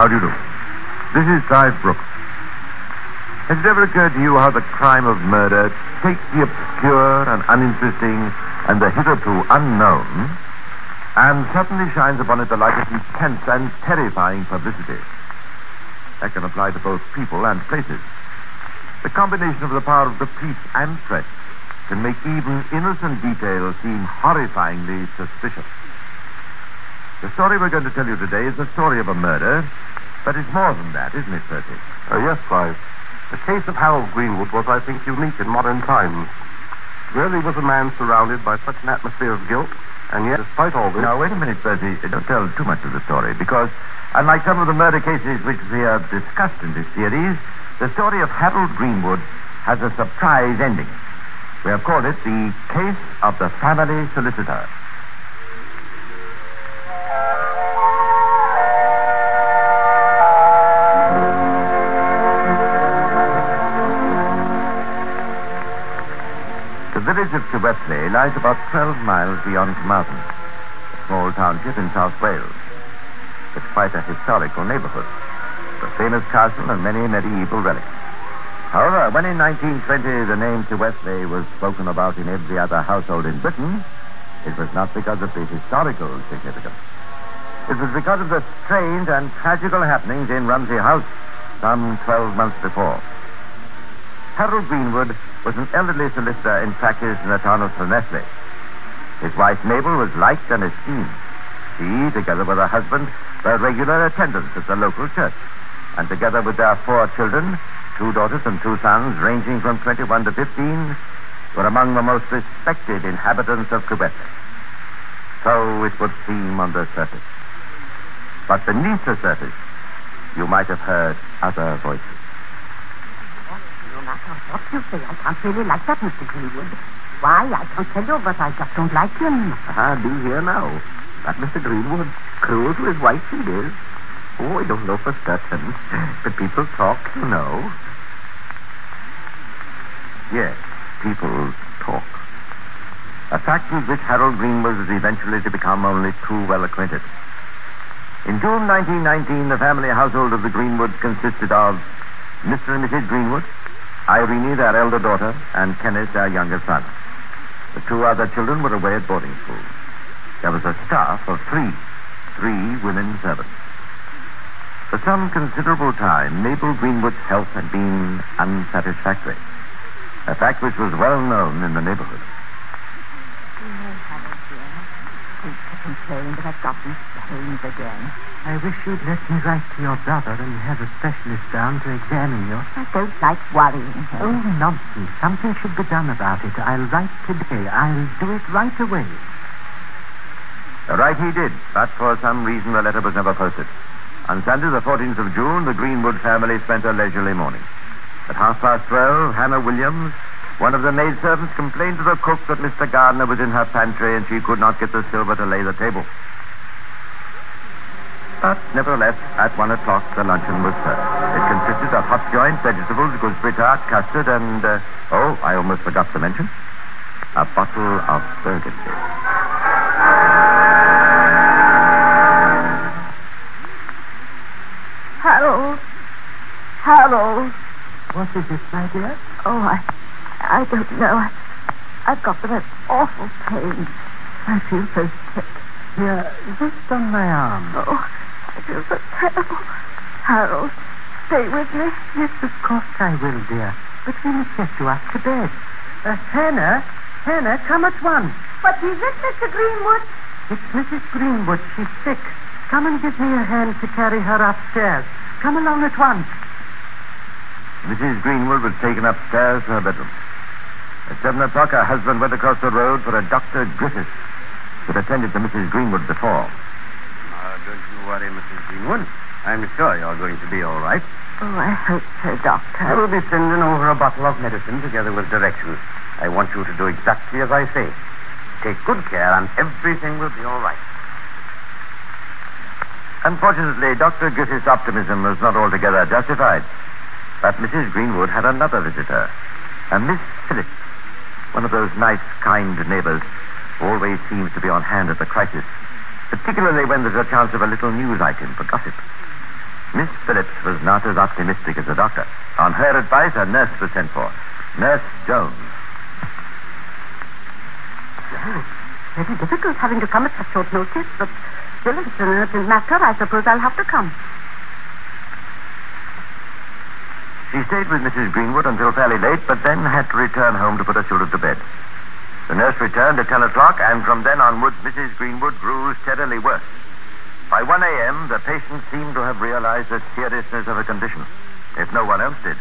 How do you do? This is Clive Brooks. Has it ever occurred to you how the crime of murder takes the obscure and uninteresting and the hitherto unknown and suddenly shines upon it the light of intense and terrifying publicity? That can apply to both people and places. The combination of the power of the police and press can make even innocent details seem horrifyingly suspicious. The story we're going to tell you today is the story of a murder, but it's more than that, isn't it, Percy? Yes, Clive. The case of Harold Greenwood was, I think, unique in modern times. Rarely was a man surrounded by such an atmosphere of guilt, and yet, despite all this... Now, wait a minute, Percy. Don't tell too much of the story, because, unlike some of the murder cases which we have discussed in this series, the story of Harold Greenwood has a surprise ending. We have called it the case of the family solicitor. The village of Llywelyn lies about 12 miles beyond Carmarthen, a small township in South Wales. It's quite a historical neighborhood, with a famous castle and many medieval relics. However, when in 1920 the name Llywelyn was spoken about in every other household in Britain, it was not because of the historical significance. It was because of the strange and tragical happenings in Rumsey House some 12 months before. Harold Greenwood was an elderly solicitor in practice in the town of Llanelli. His wife Mabel was liked and esteemed. She, together with her husband, were regular attendants at the local church, and together with their 4 children, 2 daughters and 2 sons, ranging from 21 to 15, were among the most respected inhabitants of Quebec. So it would seem on the surface. But beneath the surface, you might have heard other voices. No matter what you say, I can't really like that, Mr. Greenwood. Why, I can't tell you, but I just don't like him. Do hear now. That Mr. Greenwood, cruel to his wife he is. Oh, I don't know for certain, but people talk, you know. Yes, people talk. A fact with which Harold Greenwood was eventually to become only too well acquainted. In June 1919, the family household of the Greenwoods consisted of Mr. and Mrs. Greenwood, Irene, their elder daughter, and Kenneth, their younger son. The 2 other children were away at boarding school. There was a staff of 3 women servants. For some considerable time, Mabel Greenwood's health had been unsatisfactory, a fact which was well known in the neighborhood. Complain that I've got these pains again. I wish you'd let me write to your brother and have a specialist down to examine you. I don't like worrying him. Oh, nonsense. Something should be done about it. I'll write today. I'll do it right away. Right he did, but for some reason the letter was never posted. On Sunday, the 14th of June, the Greenwood family spent a leisurely morning. At 12:30, Hannah Williams, one of the maidservants, complained to the cook that Mr. Gardner was in her pantry and she could not get the silver to lay the table. But nevertheless, at 1 o'clock, the luncheon was served. It consisted of hot joint, vegetables, gooseberry tart, custard, and, I almost forgot to mention, a bottle of Burgundy. Harold. What is it, my dear? Oh, I don't know. I've got the most awful pain. I feel so sick. Here, just on my arm. Oh, I feel so terrible. Harold, stay with me. Yes, of course I will, dear. But we must get you up to bed. Hannah, come at once. What is it, Mr. Greenwood? It's Mrs. Greenwood. She's sick. Come and give me a hand to carry her upstairs. Come along at once. Mrs. Greenwood was taken upstairs to her bedroom. At 7 o'clock, her husband went across the road for a Dr. Griffiths, who had attended to Mrs. Greenwood before. Don't you worry, Mrs. Greenwood. I'm sure you're going to be all right. Oh, I hope so, Doctor. I will be sending over a bottle of medicine together with directions. I want you to do exactly as I say. Take good care and everything will be all right. Unfortunately, Dr. Griffith's optimism was not altogether justified. But Mrs. Greenwood had another visitor, a Miss Phillips, one of those nice, kind neighbors who always seems to be on hand at the crisis, particularly when there's a chance of a little news item for gossip. Miss Phillips was not as optimistic as the doctor. On her advice, a nurse was sent for. Nurse Jones. Well, it's very difficult having to come at such short notice, but still, if it's an urgent matter, I suppose I'll have to come. She stayed with Mrs. Greenwood until fairly late, but then had to return home to put her children to bed. The nurse returned at 10 o'clock, and from then onwards, Mrs. Greenwood grew steadily worse. By 1 a.m., the patient seemed to have realized the seriousness of her condition, if no one else did.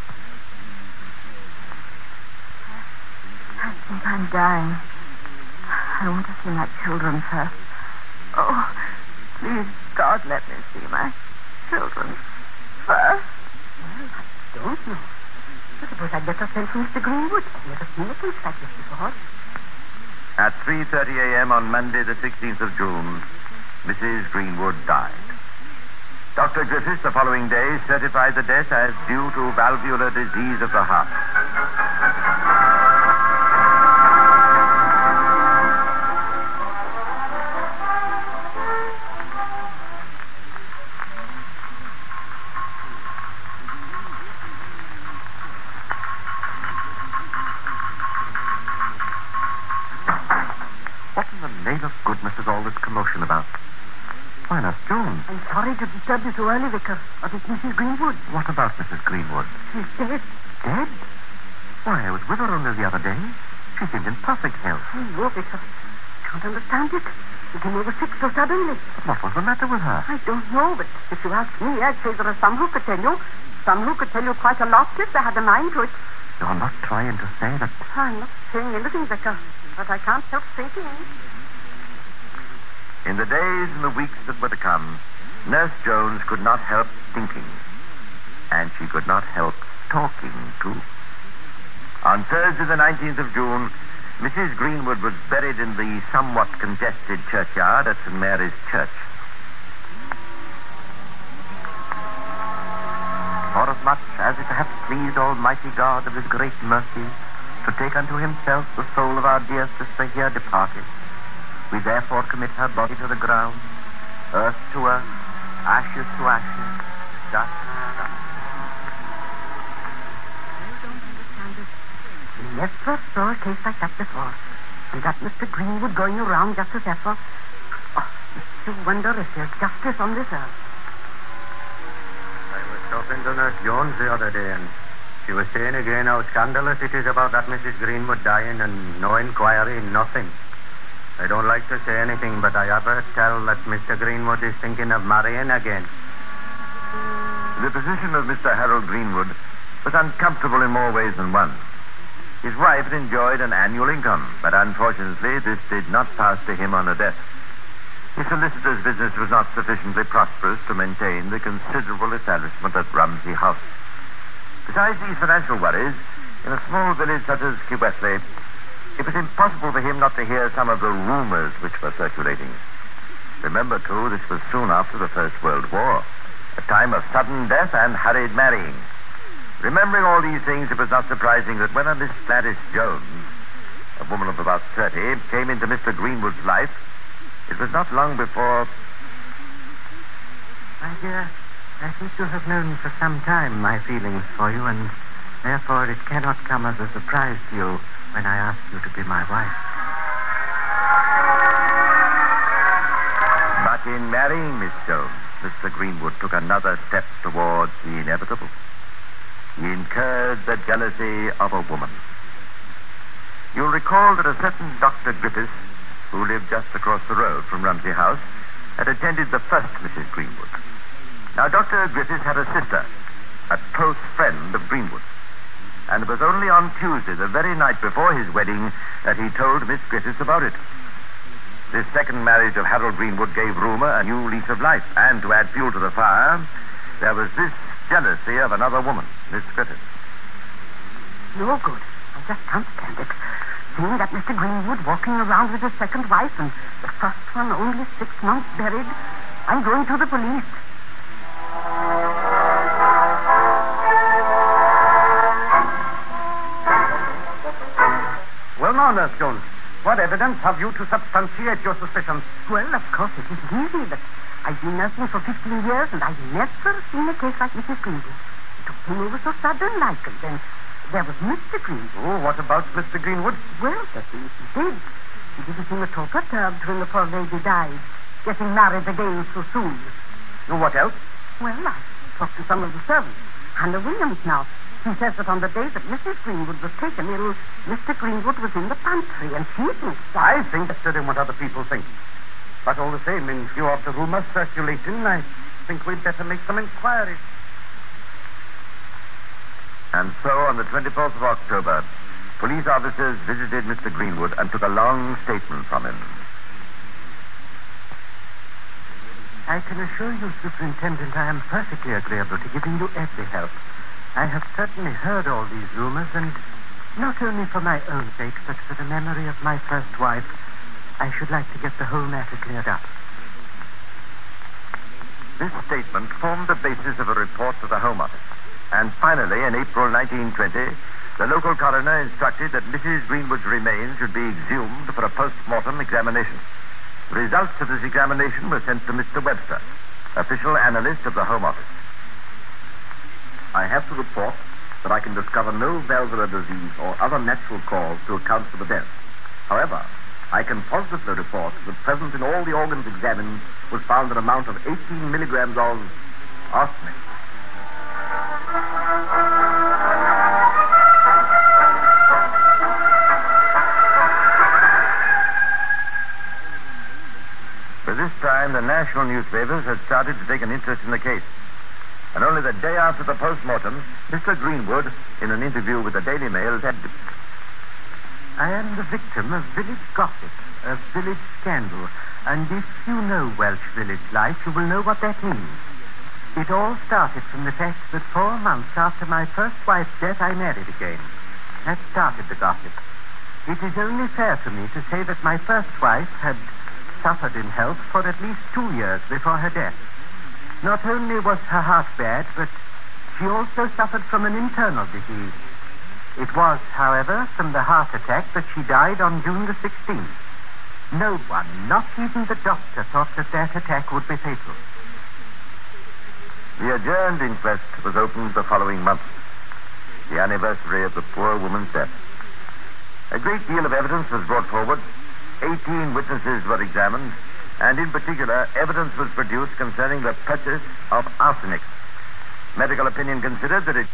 I think I'm dying. I want to see my children first. Oh, please, God, let me see my children first. Well, I don't know. I suppose I'd better send for Mr. Greenwood. I've never seen a case like this before. At 3:30 a.m. on Monday, the 16th of June, Mrs. Greenwood died. Dr. Griffiths, the following day, certified the death as due to valvular disease of the heart. What in the name of goodness is all this commotion about? Why, Nurse Jones. I'm sorry to disturb you so early, Vicar, but it's Mrs. Greenwood. What about Mrs. Greenwood? She's dead. Dead? Why, I was with her only the other day. She seemed in perfect health. Oh, no, Vicar. Can't understand it. She came over sick so suddenly. What was the matter with her? I don't know, but if you ask me, I'd say there are some who could tell you. Some who could tell you quite a lot if they had a mind to it. You're not trying to say that... I'm not saying anything, Vicar, but I can't help thinking. In the days and the weeks that were to come, Nurse Jones could not help thinking. And she could not help talking, too. On Thursday, the 19th of June, Mrs. Greenwood was buried in the somewhat congested churchyard at St. Mary's Church. Forasmuch as it hath pleased Almighty God of his great mercy to take unto himself the soul of our dear sister here departed, we therefore commit her body to the ground, earth to earth, ashes to ashes, dust to dust. I don't understand it. We never saw a case like that before. And that Mr. Greenwood going around just as ever. Oh, it's to wonder if there's justice on this earth. I was talking to Nurse Jones the other day, and she was saying again how scandalous it is about that Mrs. Greenwood dying and no inquiry, nothing. I don't like to say anything, but I have heard tell that Mr. Greenwood is thinking of marrying again. The position of Mr. Harold Greenwood was uncomfortable in more ways than one. His wife had enjoyed an annual income, but unfortunately this did not pass to him on her death. His solicitor's business was not sufficiently prosperous to maintain the considerable establishment at Rumsey House. Besides these financial worries, in a small village such as Kiwesley, it was impossible for him not to hear some of the rumors which were circulating. Remember, too, this was soon after the First World War, a time of sudden death and hurried marrying. Remembering all these things, it was not surprising that when a Miss Gladys Jones, a woman of about 30, came into Mr. Greenwood's life, it was not long before... My dear, I think you have known for some time my feelings for you, and therefore it cannot come as a surprise to you when I ask you to be my wife. But in marrying Miss Jones, Mr. Greenwood took another step towards the inevitable. He incurred the jealousy of a woman. You'll recall that a certain Dr. Griffiths, who lived just across the road from Rumsey House, had attended the first Mrs. Greenwood. Now, Dr. Griffiths had a sister, a close friend of Greenwood. And it was only on Tuesday, the very night before his wedding, that he told Miss Griffiths about it. This second marriage of Harold Greenwood gave rumor a new lease of life. And to add fuel to the fire, there was this jealousy of another woman, Miss Griffiths. No good. I just can't stand it. Seeing that Mr. Greenwood walking around with his second wife and the first one only 6 months buried, I'm going to the police. Well, now, Nurse Jones, what evidence have you to substantiate your suspicions? Well, of course, it isn't easy, but I've been nursing for 15 years, and I've never seen a case like Mrs. Greenwood. It took me over so sudden like, and then there was Mr. Greenwood. Oh, what about Mr. Greenwood? Well, Bessie, he did. He didn't seem at all perturbed when the poor lady died, getting married again so soon. Oh, what else? Well, I talked to some of the servants. Hannah Williams now. She says that on the day that Mrs. Greenwood was taken ill, Mr. Greenwood was in the pantry, and she thinks that... I think better than what other people think. But all the same, in view of the rumors circulating, I think we'd better make some inquiries. And so, on the 24th of October, police officers visited Mr. Greenwood and took a long statement from him. I can assure you, Superintendent, I am perfectly agreeable to giving you every help. I have certainly heard all these rumors, and not only for my own sake, but for the memory of my first wife, I should like to get the whole matter cleared up. This statement formed the basis of a report to the Home Office. And finally, in April 1920, the local coroner instructed that Mrs. Greenwood's remains should be exhumed for a post-mortem examination. The results of this examination were sent to Mr. Webster, official analyst of the Home Office. I have to report that I can discover no valvular disease or other natural cause to account for the death. However, I can positively report that present in all the organs examined was found an amount of 18 milligrams of arsenic. By this time, the national newspapers had started to take an interest in the case. And only the day after the post-mortem, Mr. Greenwood, in an interview with the Daily Mail, said, I am the victim of village gossip, of village scandal, and if you know Welsh village life, you will know what that means. It all started from the fact that 4 months after my first wife's death, I married again. That started the gossip. It is only fair to me to say that my first wife had suffered in health for at least 2 years before her death. Not only was her heart bad, but she also suffered from an internal disease. It was, however, from the heart attack that she died on June the 16th. No one, not even the doctor, thought that that attack would be fatal. The adjourned inquest was opened the following month, the anniversary of the poor woman's death. A great deal of evidence was brought forward. 18 witnesses were examined, and in particular, evidence was produced concerning the purchase of arsenic. Medical opinion considered that it...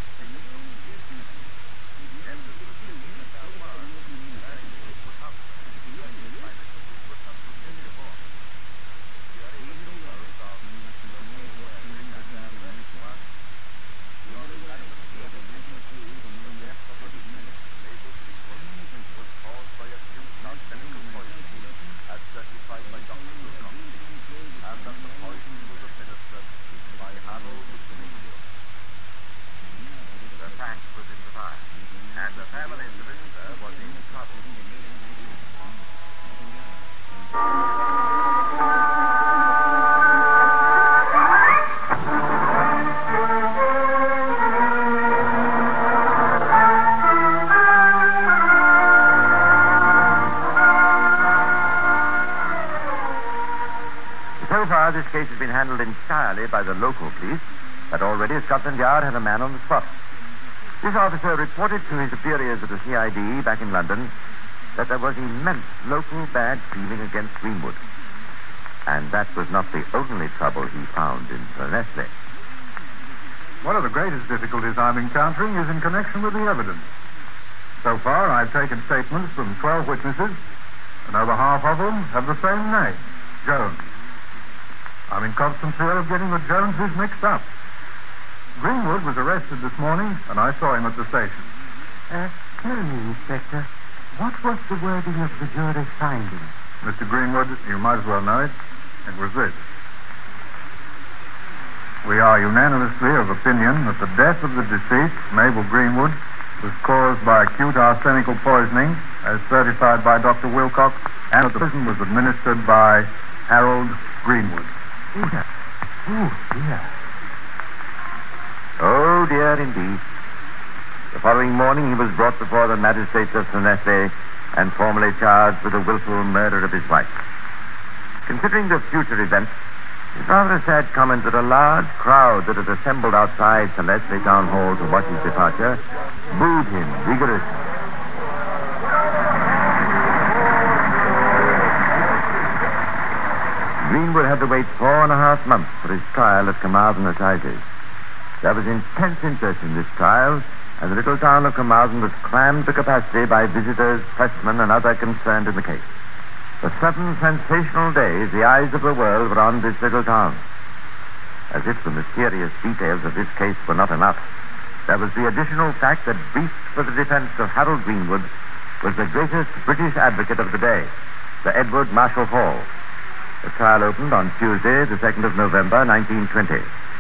So far, this case has been handled entirely by the local police, but already Scotland Yard had a man on the spot. This officer reported to his superiors at the CID back in London that there was immense local bad feeling against Greenwood. And that was not the only trouble he found in Llanelli. One of the greatest difficulties I'm encountering is in connection with the evidence. So far, I've taken statements from 12 witnesses, and over half of them have the same name, Jones. I'm in constant fear of getting the Joneses mixed up. Greenwood was arrested this morning, and I saw him at the station. Tell me, Inspector, what was the wording of the jury's finding? Mr. Greenwood, you might as well know it. It was this. We are unanimously of opinion that the death of the deceased, Mabel Greenwood, was caused by acute arsenical poisoning, as certified by Dr. Wilcox, and that the poison was administered by Harold Greenwood. Oh, dear. Oh, dear, indeed. The following morning, he was brought before the magistrates of Llanelli and formally charged with the willful murder of his wife. Considering the future events, His rather sad comment that a large crowd that had assembled outside Celeste Town Hall to watch his departure booed him vigorously. Greenwood had to wait 4.5 months for his trial at Carmarthen Assizes. There was intense interest in this trial, and the little town of Carmarthen was crammed to capacity by visitors, pressmen, and other concerned in the case. For 7 sensational days, the eyes of the world were on this little town. As if the mysterious details of this case were not enough, there was the additional fact that briefed for the defense of Harold Greenwood was the greatest British advocate of the day, Sir Edward Marshall Hall. The trial opened on Tuesday, the 2nd of November, 1920.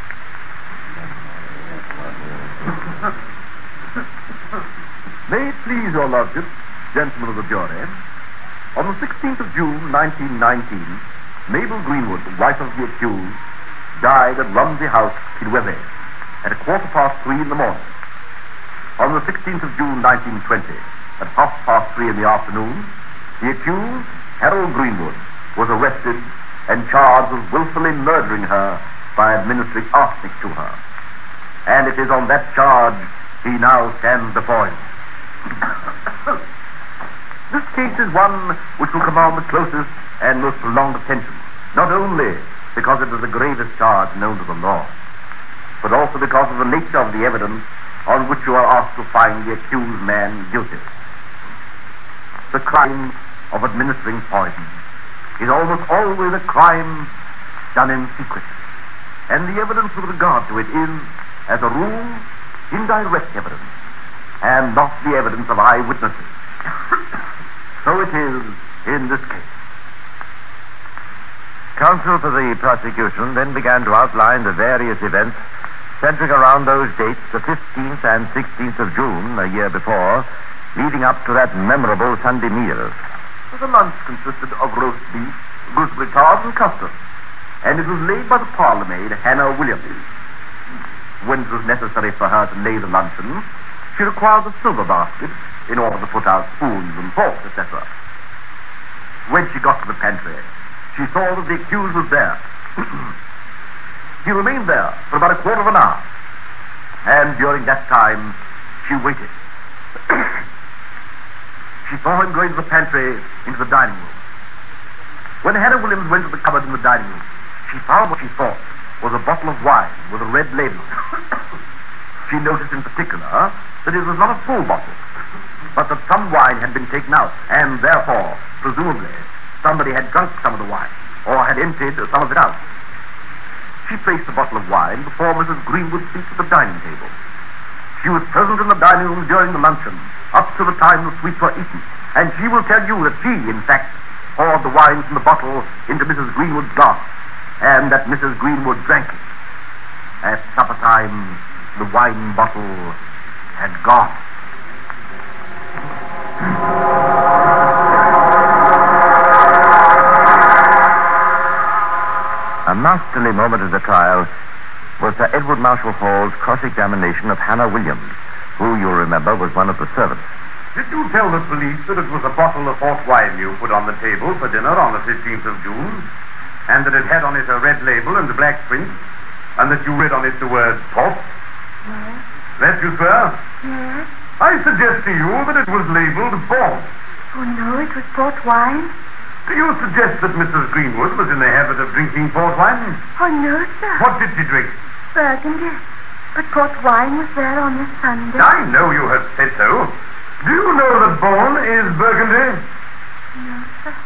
May it please your lordship, gentlemen of the jury, on the 16th of June, 1919, Mabel Greenwood, wife of the accused, died at Rumsey House, Kilwethy, at 3:15 in the morning. On the 16th of June, 1920, at 3:30 in the afternoon, the accused, Harold Greenwood, was arrested and charged with willfully murdering her by administering arsenic to her. And it is on that charge he now stands before you. This case is one which will command the closest and most prolonged attention, not only because it is the gravest charge known to the law, but also because of the nature of the evidence on which you are asked to find the accused man guilty. The crime of administering poison is almost always a crime done in secret, and the evidence with regard to it is, as a rule, indirect evidence, and not the evidence of eyewitnesses. So it is in this case. Counsel for the prosecution then began to outline the various events centering around those dates, the 15th and 16th of June, a year before, leading up to that memorable Sunday meal. The lunch consisted of roast beef, gooseberry tart, and custard, and it was laid by the parlour maid, Hannah Williams. When it was necessary for her to lay the luncheon, she required a silver basket in order to put out spoons and forks, etc. When she got to the pantry, she saw that the accused was there. He remained there for about 1/4 of an hour, and during that time, she waited. She saw him going to the pantry into the dining room. When Hannah Williams went to the cupboard in the dining room, she found what she thought was a bottle of wine with a red label. She noticed in particular that it was not a full bottle, but that some wine had been taken out, and therefore, presumably, somebody had drunk some of the wine, or had emptied some of it out. She placed the bottle of wine before Mrs. Greenwood's seat at the dining table. She was present in the dining room during the luncheon, up to the time the sweets were eaten, and she will tell you that she, in fact, poured the wine from the bottle into Mrs. Greenwood's glass, and that Mrs. Greenwood drank it. At supper time, the wine bottle had gone. A masterly moment of the trial was Sir Edward Marshall Hall's cross-examination of Hannah Williams, who, you'll remember, was one of the servants. Did you tell the police that it was a bottle of port wine you put on the table for dinner on the 15th of June, and that it had on it a red label and a black print, and that you read on it the word port? Yes. That you swear? Yes. I suggest to you that it was labeled port. Oh, no, it was port wine. Do you suggest that Mrs. Greenwood was in the habit of drinking port wine? Oh, no, sir. What did she drink? Burgundy. But port wine was there on this Sunday. I know you have said so. Do you know that Bourne is Burgundy? No, sir.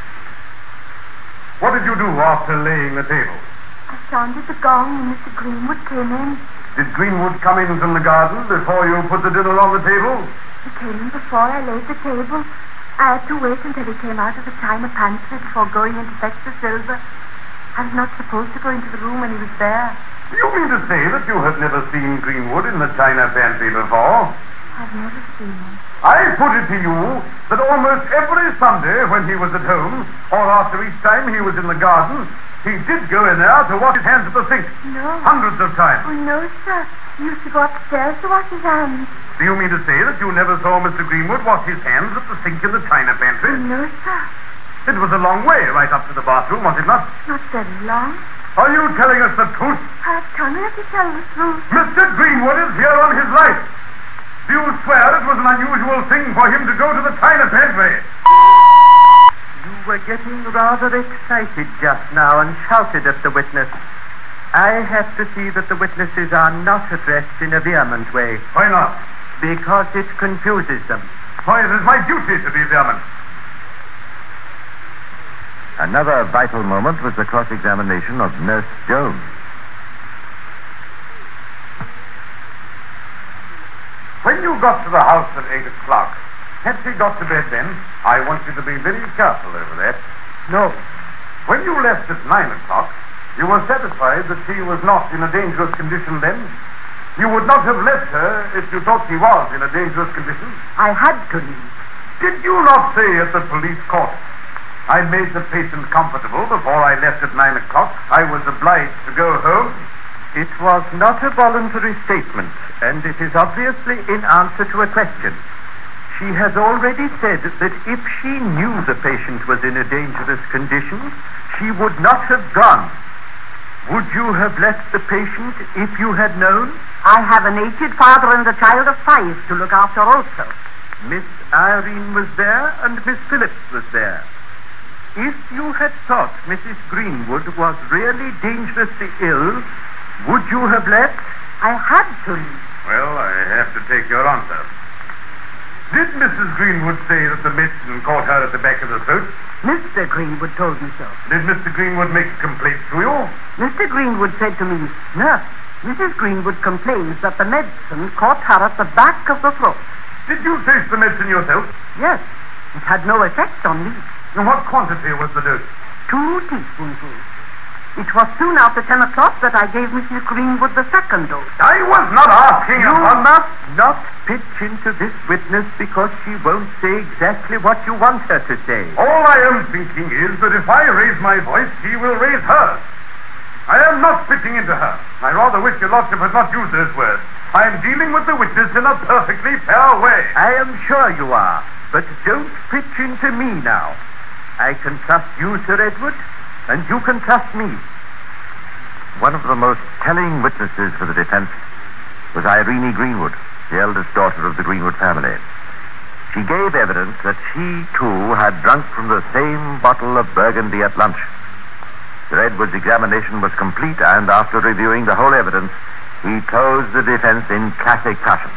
What did you do after laying the table? I sounded the gong and Mr. Greenwood came in. Did Greenwood come in from the garden before you put the dinner on the table? He came in before I laid the table. I had to wait until he came out of the china pantry before going in to fetch the silver. I was not supposed to go into the room when he was there. Do you mean to say that you have never seen Greenwood in the china pantry before? I've never seen him. I put it to you that almost every Sunday when he was at home, or after each time he was in the garden, he did go in there to wash his hands at the sink. No. Hundreds of times. Oh, no, sir. He used to go upstairs to wash his hands. Do you mean to say that you never saw Mr. Greenwood wash his hands at the sink in the china pantry? Oh, no, sir. It was a long way right up to the bathroom, was it not? Not very long. Are you telling us the truth? I've come here to tell the truth. Mr. Greenwood is here on his life. Do you swear it was an unusual thing for him to go to the china pantry? You were getting rather excited just now and shouted at the witness. I have to see that the witnesses are not addressed in a vehement way. Why not? Because it confuses them. Why, it is my duty to be vehement. Another vital moment was the cross-examination of Nurse Jones. When you got to the house at 8 o'clock, had she got to bed then? I want you to be very careful over that. No. When you left at 9 o'clock, you were satisfied that she was not in a dangerous condition then? You would not have left her if you thought she was in a dangerous condition? I had to leave. Did you not say at the police court, I made the patient comfortable before I left at 9 o'clock. I was obliged to go home? It was not a voluntary statement, and it is obviously in answer to a question. She has already said that if she knew the patient was in a dangerous condition, she would not have gone. Would you have left the patient if you had known? I have an aged father and a child of 5 to look after also. Miss Irene was there and Miss Phillips was there. If you had thought Mrs. Greenwood was really dangerously ill, would you have left? I had to leave. Well, I have to take your answer. Did Mrs. Greenwood say that the medicine caught her at the back of the throat? Mr. Greenwood told me so. Did Mr. Greenwood make a complaint to you? Mr. Greenwood said to me, Nurse, Mrs. Greenwood complains that the medicine caught her at the back of the throat. Did you taste the medicine yourself? Yes, it had no effect on me. And what quantity was the dose? 2 teaspoonfuls. It was soon after 10 o'clock that I gave Mrs. Greenwood the second dose. I was not asking You about... must not pitch into this witness because she won't say exactly what you want her to say. All I am thinking is that if I raise my voice, she will raise hers. I am not pitching into her. I rather wish your lordship had not used those words. I am dealing with the witness in a perfectly fair way. I am sure you are, but don't pitch into me now. I can trust you, Sir Edward, and you can trust me. One of the most telling witnesses for the defense was Irene Greenwood, the eldest daughter of the Greenwood family. She gave evidence that she, too, had drunk from the same bottle of Burgundy at lunch. Sir Edward's examination was complete, and after reviewing the whole evidence, he closed the defense in classic fashion.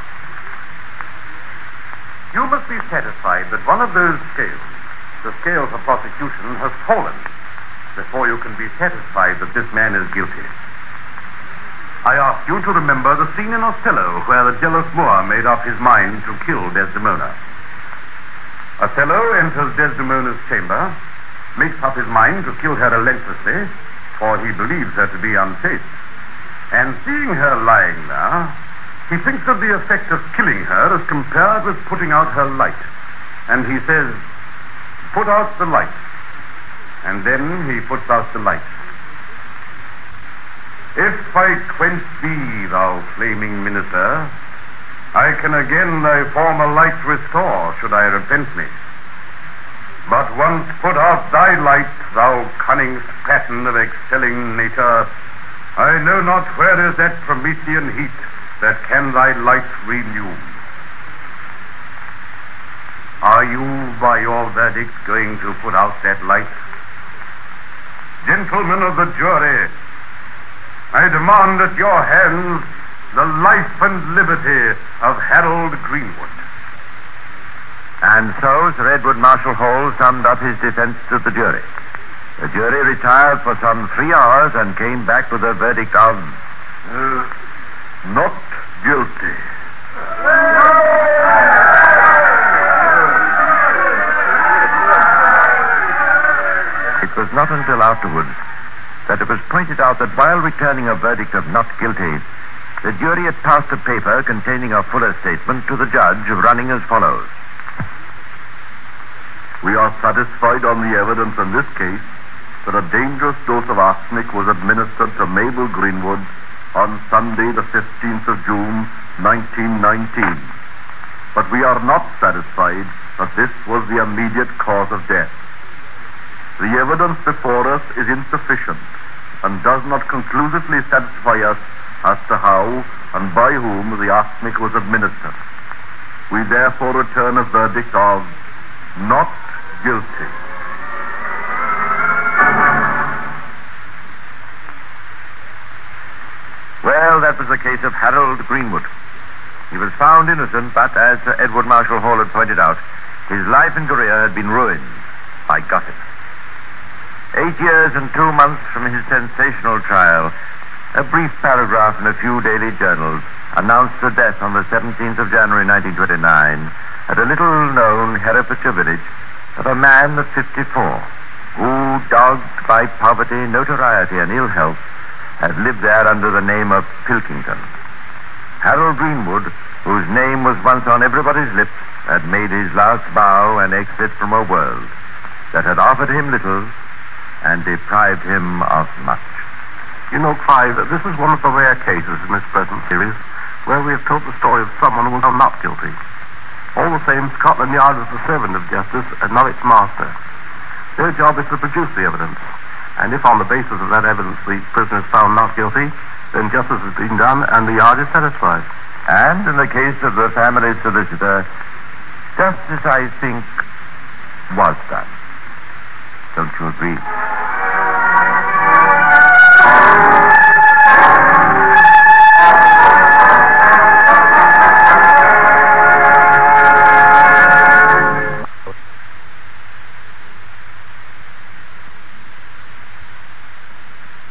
You must be satisfied that one of those scales, the scales of prosecution, has fallen before you can be satisfied that this man is guilty. I ask you to remember the scene in Othello where the jealous Moor made up his mind to kill Desdemona. Othello enters Desdemona's chamber, makes up his mind to kill her relentlessly, for he believes her to be unchaste. And seeing her lying there, he thinks of the effect of killing her as compared with putting out her light. And he says, "Put out the light." And then he puts out the light. "If I quench thee, thou flaming minister, I can again thy former light restore, should I repent me. But once put out thy light, thou cunning pattern of excelling nature, I know not where is that Promethean heat that can thy light renew. Are you, by your verdict, going to put out that light? Gentlemen of the jury, I demand at your hands the life and liberty of Harold Greenwood." And so Sir Edward Marshall Hall summed up his defense to the jury. The jury retired for some 3 hours and came back with a verdict of Not guilty. It was not until afterwards that it was pointed out that while returning a verdict of not guilty, the jury had passed a paper containing a fuller statement to the judge running as follows. We are satisfied on the evidence in this case that a dangerous dose of arsenic was administered to Mabel Greenwood on Sunday the 15th of June, 1919. But we are not satisfied that this was the immediate cause of death. The evidence before us is insufficient and does not conclusively satisfy us as to how and by whom the arsenic was administered. We therefore return a verdict of not guilty. Well, that was the case of Harold Greenwood. He was found innocent, but as Sir Edward Marshall Hall had pointed out, his life and career had been ruined by gossip. 8 years and 2 months from his sensational trial, a brief paragraph in a few daily journals announced the death on the 17th of January 1929 at a little-known Herefordshire village of a man of 54 who, dogged by poverty, notoriety, and ill health, had lived there under the name of Pilkington. Harold Greenwood, whose name was once on everybody's lips, had made his last bow and exit from a world that had offered him little and deprived him of much. You know, Clive, this is one of the rare cases in this present series where we have told the story of someone who was found not guilty. All the same, Scotland Yard is the servant of justice and not its master. Their job is to produce the evidence, and if on the basis of that evidence the prisoner is found not guilty, then justice has been done and the yard is satisfied. And in the case of the family solicitor, justice, I think, was done. Don't you agree?